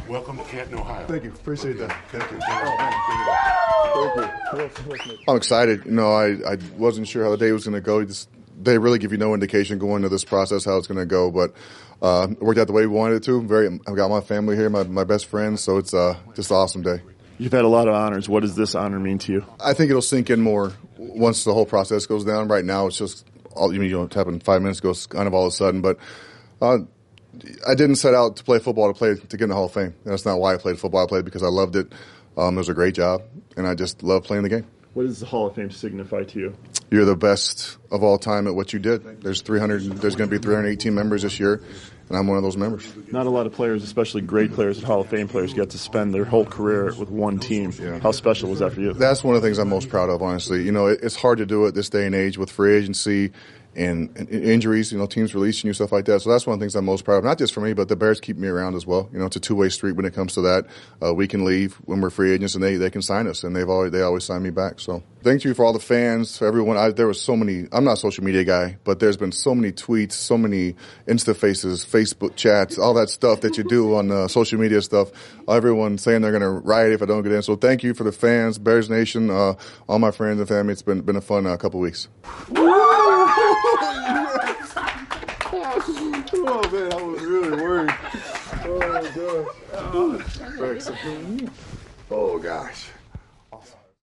Welcome to Canton, Ohio. Thank you. Appreciate that. Thank you. Thank you. I'm excited. You know, I wasn't sure how the day was going to go. They really give you no indication going into this process how it's going to go, but it worked out the way we wanted it to. I've got my family here, my best friends, so it's just an awesome day. You've had a lot of honors. What does this honor mean to you? I think it'll sink in more once the whole process goes down. Right now, it's just it happened 5 minutes ago, kind of all of a sudden. But I didn't set out to play football to get in the Hall of Fame. That's not why I played football. I played because I loved it. It was a great job, and I just love playing the game. What does the Hall of Fame signify to you? You're the best of all time at what you did. There's going to be 318 members this year, and I'm one of those members. Not a lot of players, especially great players and Hall of Fame players, get to spend their whole career with one team. Yeah. How special was that for you? That's one of the things I'm most proud of, honestly. You know, it's hard to do it this day and age with free agency and injuries, teams releasing you, stuff like that. So that's one of the things I'm most proud of. Not just for me, but the Bears keep me around as well. It's a two-way street when it comes to that. We can leave when we're free agents, and they can sign us, and they always sign me back. So thank you for all the fans, for everyone. There was so many. I'm not a social media guy, but there's been so many tweets, so many Insta faces, Facebook chats, all that stuff that you do on social media stuff. Everyone saying they're going to riot if I don't get in. So thank you for the fans, Bears Nation, all my friends and family. It's been a fun couple weeks. Oh man, I was really worried. Oh my god. Oh gosh.